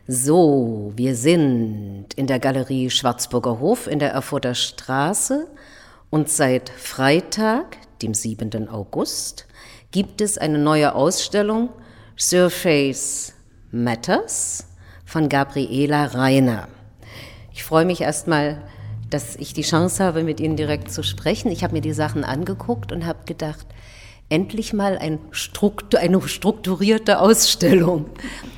So, wir sind in der Galerie Schwarzburger Hof in der Erfurter Straße und seit Freitag, dem 7. August, gibt es eine neue Ausstellung Surface Matters von Gabriela Reiner. Ich freue mich erstmal, dass ich die Chance habe, mit Ihnen direkt zu sprechen. Ich habe mir die Sachen angeguckt und habe gedacht, endlich mal eine strukturierte Ausstellung.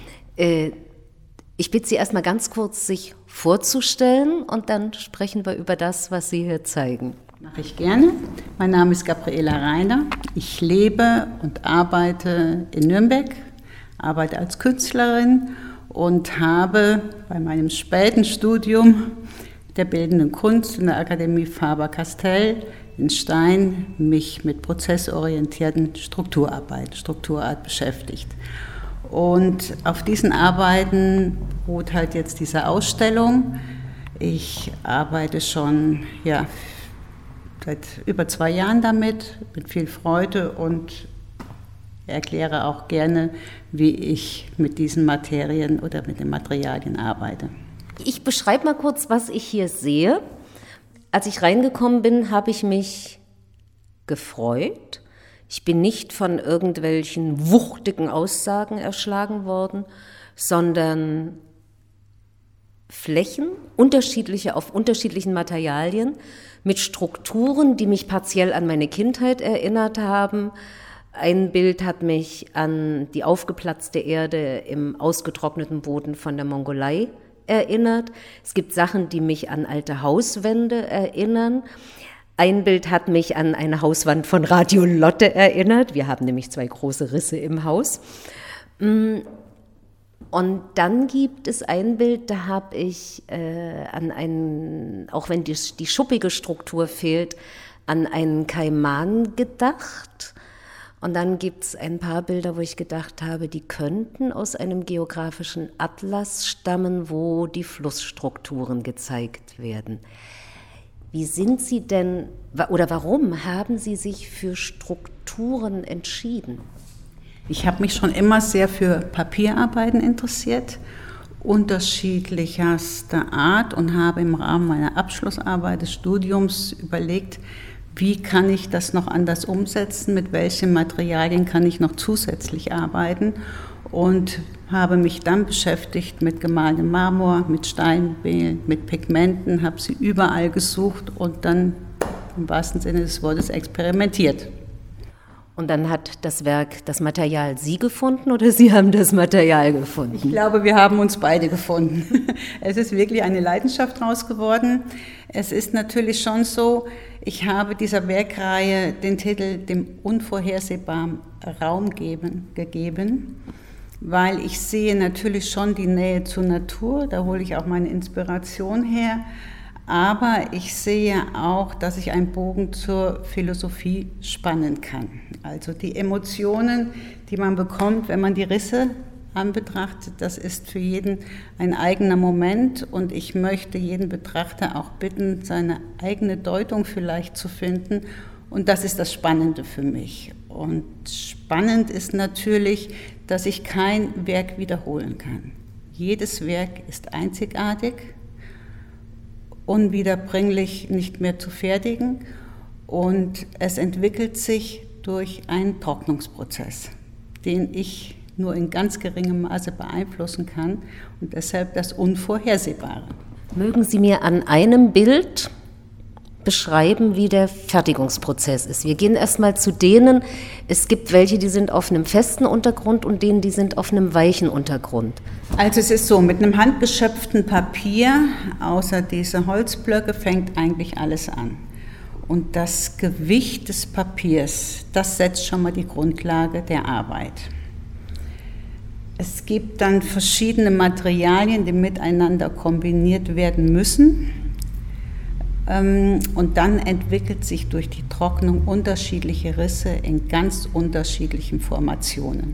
Ich bitte Sie erstmal ganz kurz, sich vorzustellen und dann sprechen wir über das, was Sie hier zeigen. Mache ich gerne. Mein Name ist Gabriela Reiner. Ich lebe und arbeite in Nürnberg, arbeite als Künstlerin und habe bei meinem späten Studium der Bildenden Kunst in der Akademie Faber-Castell in Stein mich mit prozessorientierten Strukturart beschäftigt. Und auf diesen Arbeiten beruht halt jetzt diese Ausstellung. Ich arbeite schon seit über 2 Jahren damit, mit viel Freude und erkläre auch gerne, wie ich mit diesen Materien oder mit den Materialien arbeite. Ich beschreibe mal kurz, was ich hier sehe. Als ich reingekommen bin, habe ich mich gefreut. Ich bin nicht von irgendwelchen wuchtigen Aussagen erschlagen worden, sondern Flächen, unterschiedliche auf unterschiedlichen Materialien, mit Strukturen, die mich partiell an meine Kindheit erinnert haben. Ein Bild hat mich an die aufgeplatzte Erde im ausgetrockneten Boden von der Mongolei erinnert. Es gibt Sachen, die mich an alte Hauswände erinnern. Ein Bild hat mich an eine Hauswand von Radio Lotte erinnert. Wir haben nämlich 2 große Risse im Haus. Und dann gibt es ein Bild, da habe ich an einen, auch wenn die schuppige Struktur fehlt, an einen Kaiman gedacht. Und dann gibt es ein paar Bilder, wo ich gedacht habe, die könnten aus einem geografischen Atlas stammen, wo die Flussstrukturen gezeigt werden. Wie sind Sie denn, oder warum haben Sie sich für Strukturen entschieden? Ich habe mich schon immer sehr für Papierarbeiten interessiert, unterschiedlichster Art, und habe im Rahmen meiner Abschlussarbeit des Studiums überlegt, wie kann ich das noch anders umsetzen, mit welchen Materialien kann ich noch zusätzlich arbeiten, und habe mich dann beschäftigt mit gemahlenem Marmor, mit Steinmehlen, mit Pigmenten, habe sie überall gesucht und dann im wahrsten Sinne des Wortes experimentiert. Und dann hat das Werk, das Material Sie gefunden oder Sie haben das Material gefunden? Ich glaube, wir haben uns beide gefunden. Es ist wirklich eine Leidenschaft draus geworden. Es ist natürlich schon so, ich habe dieser Werkreihe den Titel dem unvorhersehbaren Raum gegeben, weil ich sehe natürlich schon die Nähe zur Natur, da hole ich auch meine Inspiration her, aber ich sehe auch, dass ich einen Bogen zur Philosophie spannen kann. Also die Emotionen, die man bekommt, wenn man die Risse anbetrachtet, das ist für jeden ein eigener Moment, und ich möchte jeden Betrachter auch bitten, seine eigene Deutung vielleicht zu finden, und das ist das Spannende für mich. Und spannend ist natürlich, dass ich kein Werk wiederholen kann. Jedes Werk ist einzigartig, unwiederbringlich nicht mehr zu fertigen, und es entwickelt sich durch einen Trocknungsprozess, den ich nur in ganz geringem Maße beeinflussen kann, und deshalb das Unvorhersehbare. Mögen Sie mir an einem Bild beschreiben, wie der Fertigungsprozess ist? Wir gehen erstmal zu denen, es gibt welche, die sind auf einem festen Untergrund und denen, die sind auf einem weichen Untergrund. Also es ist so, mit einem handgeschöpften Papier, außer diese Holzblöcke, fängt eigentlich alles an. Und das Gewicht des Papiers, das setzt schon mal die Grundlage der Arbeit. Es gibt dann verschiedene Materialien, die miteinander kombiniert werden müssen. Und dann entwickelt sich durch die Trocknung unterschiedliche Risse in ganz unterschiedlichen Formationen.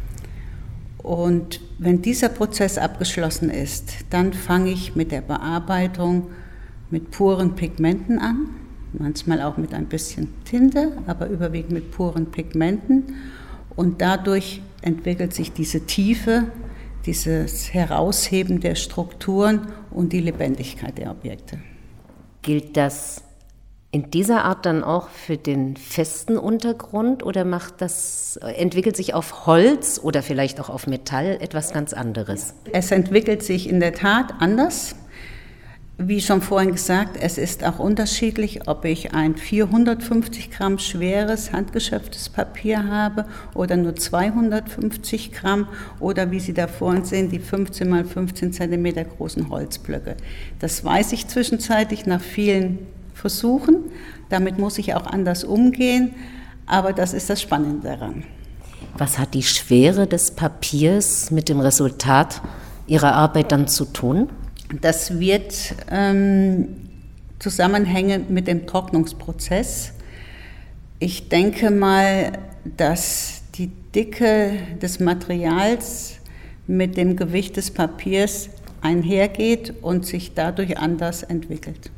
Und wenn dieser Prozess abgeschlossen ist, dann fange ich mit der Bearbeitung mit puren Pigmenten an, manchmal auch mit ein bisschen Tinte, aber überwiegend mit puren Pigmenten. Und dadurch entwickelt sich diese Tiefe, dieses Herausheben der Strukturen und die Lebendigkeit der Objekte. Gilt das in dieser Art dann auch für den festen Untergrund oder entwickelt sich auf Holz oder vielleicht auch auf Metall etwas ganz anderes? Es entwickelt sich in der Tat anders. Wie schon vorhin gesagt, es ist auch unterschiedlich, ob ich ein 450 Gramm schweres, handgeschöpftes Papier habe oder nur 250 Gramm oder wie Sie da vorhin sehen, die 15 mal 15 Zentimeter großen Holzblöcke. Das weiß ich zwischenzeitlich nach vielen Versuchen. Damit muss ich auch anders umgehen, aber das ist das Spannende daran. Was hat die Schwere des Papiers mit dem Resultat Ihrer Arbeit dann zu tun? Das wird zusammenhängen mit dem Trocknungsprozess. Ich denke mal, dass die Dicke des Materials mit dem Gewicht des Papiers einhergeht und sich dadurch anders entwickelt.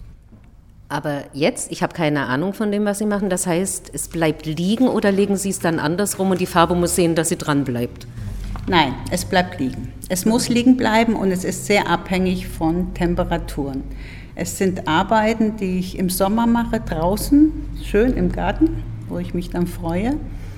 Aber jetzt, ich habe keine Ahnung von dem, was Sie machen, das heißt, es bleibt liegen oder legen Sie es dann andersrum und die Farbe muss sehen, dass sie dran bleibt? Nein, es bleibt liegen. Es muss liegen bleiben und es ist sehr abhängig von Temperaturen. Es sind Arbeiten, die ich im Sommer mache, draußen, schön im Garten, wo ich mich dann freue.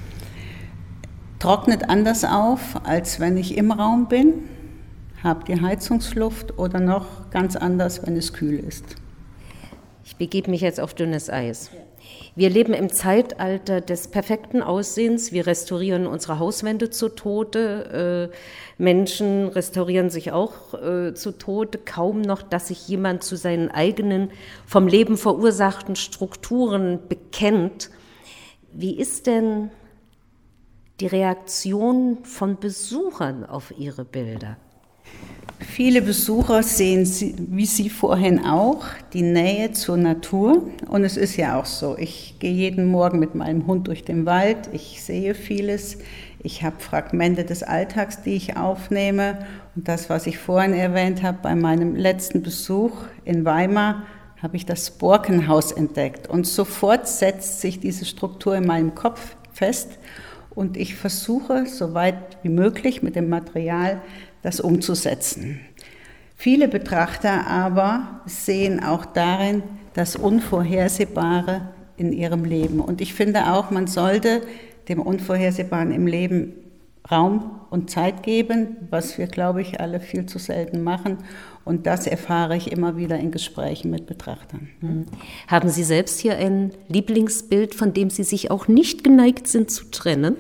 Trocknet anders auf, als wenn ich im Raum bin, habe die Heizungsluft oder noch ganz anders, wenn es kühl ist. Ich begebe mich jetzt auf dünnes Eis. Wir leben im Zeitalter des perfekten Aussehens. Wir restaurieren unsere Hauswände zu Tode. Menschen restaurieren sich auch zu Tode. Kaum noch, dass sich jemand zu seinen eigenen vom Leben verursachten Strukturen bekennt. Wie ist denn die Reaktion von Besuchern auf Ihre Bilder? Viele Besucher sehen, wie Sie vorhin auch, die Nähe zur Natur. Und es ist ja auch so, ich gehe jeden Morgen mit meinem Hund durch den Wald, ich sehe vieles, ich habe Fragmente des Alltags, die ich aufnehme. Und das, was ich vorhin erwähnt habe, bei meinem letzten Besuch in Weimar, habe ich das Borkenhaus entdeckt. Und sofort setzt sich diese Struktur in meinem Kopf fest. Und ich versuche, so weit wie möglich mit dem Material, das umzusetzen. Viele Betrachter aber sehen auch darin das Unvorhersehbare in ihrem Leben. Und ich finde auch, man sollte dem Unvorhersehbaren im Leben Raum und Zeit geben, was wir, glaube ich, alle viel zu selten machen. Und das erfahre ich immer wieder in Gesprächen mit Betrachtern. Haben Sie selbst hier ein Lieblingsbild, von dem Sie sich auch nicht geneigt sind zu trennen?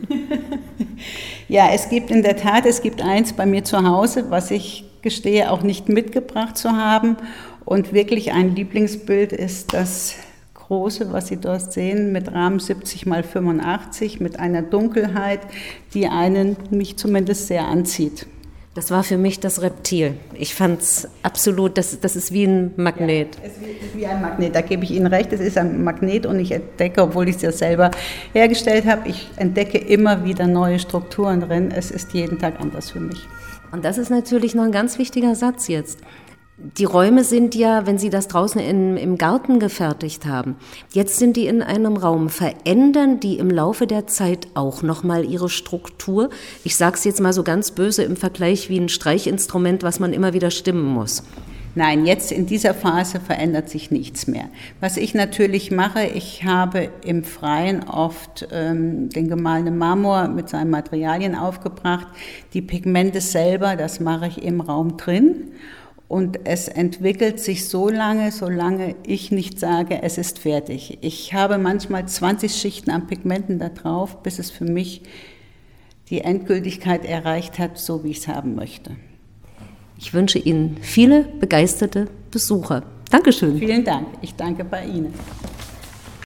Ja, es gibt in der Tat, eins bei mir zu Hause, was ich gestehe, auch nicht mitgebracht zu haben. Und wirklich ein Lieblingsbild ist das große, was Sie dort sehen, mit Rahmen 70 x 85, mit einer Dunkelheit, die mich zumindest sehr anzieht. Das war für mich das Reptil. Ich fand es absolut, das ist wie ein Magnet. Ja, es ist wie ein Magnet, da gebe ich Ihnen recht, es ist ein Magnet und ich entdecke, obwohl ich es ja selber hergestellt habe, ich entdecke immer wieder neue Strukturen drin. Es ist jeden Tag anders für mich. Und das ist natürlich noch ein ganz wichtiger Satz jetzt. Die Räume sind ja, wenn Sie das draußen im Garten gefertigt haben, jetzt sind die in einem Raum. Verändern die im Laufe der Zeit auch nochmal ihre Struktur? Ich sage es jetzt mal so ganz böse im Vergleich wie ein Streichinstrument, was man immer wieder stimmen muss. Nein, jetzt in dieser Phase verändert sich nichts mehr. Was ich natürlich mache, ich habe im Freien oft den gemahlenen Marmor mit seinen Materialien aufgebracht. Die Pigmente selber, das mache ich im Raum drin. Und es entwickelt sich so lange, solange ich nicht sage, es ist fertig. Ich habe manchmal 20 Schichten an Pigmenten da drauf, bis es für mich die Endgültigkeit erreicht hat, so wie ich es haben möchte. Ich wünsche Ihnen viele begeisterte Besucher. Dankeschön. Vielen Dank. Ich danke bei Ihnen.